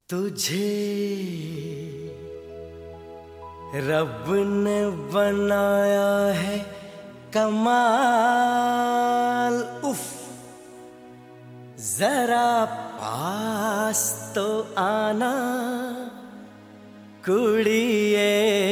तुझे रब ने बनाया है कमाल, उफ जरा पास तो आना कुड़िए।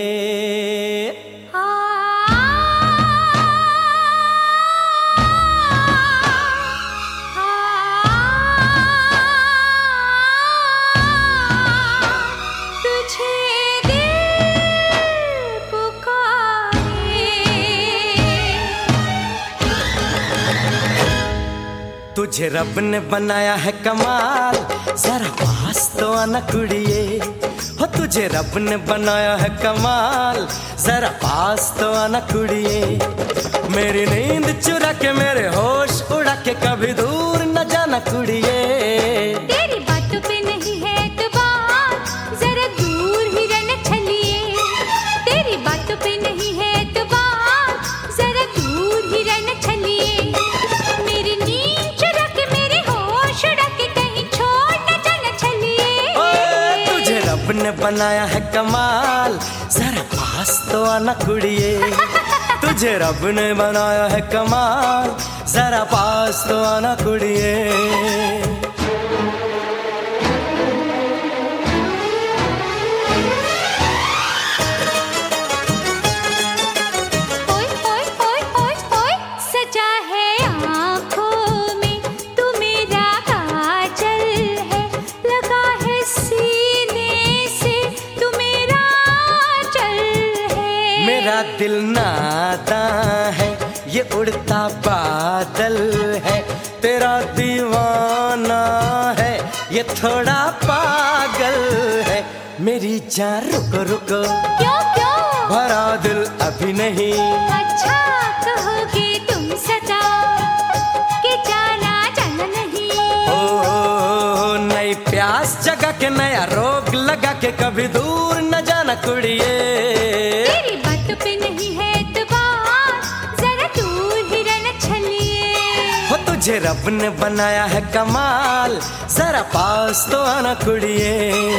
तुझे रब ने बनाया है कमाल, जरा पास तो आना कुड़िए। हो तुझे रब ने बनाया है कमाल, जरा पास तो आना कुड़िए। मेरी नींद चुरा के मेरे होश उड़ा के कभी दूर न जाना कुड़िए। तेरी बातों पे नहीं है एतबार, जरा दूर ही रहना छलिए। तेरी बातों पे नहीं है एतबार, जरा दूर ही रहना छलिए। मेरी नींद चुरा के मेरे होश उड़ा के कहीं छोड़ न जाना छलिए। तुझे रब ने बनाया है कमाल, जरा पास तो आना कुड़िए। तुझे रब ने बनाया है कमाल, जरा पास तो आना कुड़िए। मेरा दिल नादां है, ये उड़ता बादल है। तेरा दीवाना है, ये थोड़ा पागल है। मेरी जान रुको रुको, क्यों क्यों भरा दिल अभी नहीं। अच्छा कहोगे तुम सदा कि जाना जाना नहीं। ओ नई प्यास जगा के नया रोग लगा के कभी दूर न जाना कुड़िए। तेरी बातों पे नहीं है एतबार, जरा दूर ही रहना छलिए। हो तुझे रब ने बनाया है कमाल, जरा पास तो आना कुड़िए।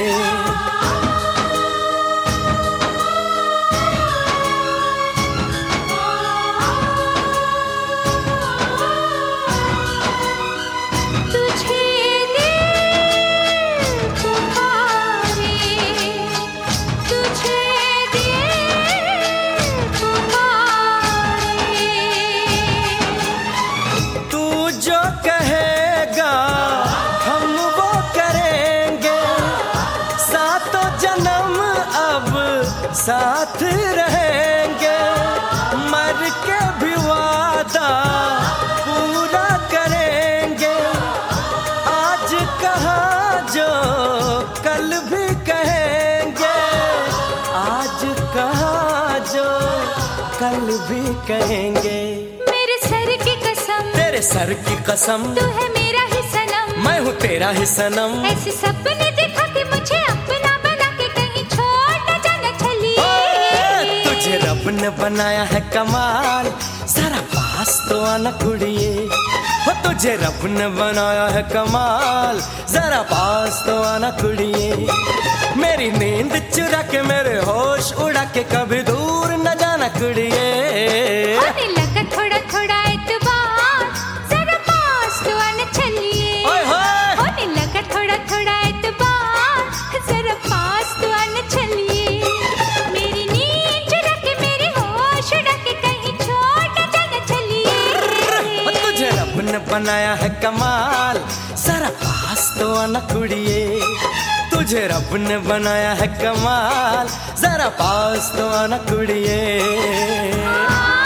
साथ रहेंगे, मर के भी वादा पूरा करेंगे। आज कहा जो कल भी कहेंगे, आज कहा जो कल भी कहेंगे। मेरे सर की कसम, तेरे सर की कसम, तू है मेरा ही सनम, मैं हूँ तेरा ही सनम। ऐसे सपने दिखा के मुझे अपना बना के कहीं छोड़ न जाना छलिए। तुझे रब ने बनाया है कमाल, जरा पास तो आना कुड़िए। हो तुझे रब ने बनाया है कमाल, जरा पास तो आना कुड़िए। मेरी नींद चुरा के मेरे होश उड़ा के कभी दूर न जाना कुड़िए। होने लगा थोड़ा थोड़ा एतबार, जरा पास तो आना छलिए। होने लगा थोड़ा थोड़ा एतबार, जरा पास तो आना छलिए। मेरी नींद चुरा के मेरे होश उड़ा के कहीं छोड़ न जाना छलिए। तुझे रब ने बनाया है कमाल, जरा पास तो आना कुड़िए। तुझे रब ने बनाया है कमाल, जरा पास तो आना कुड़िए।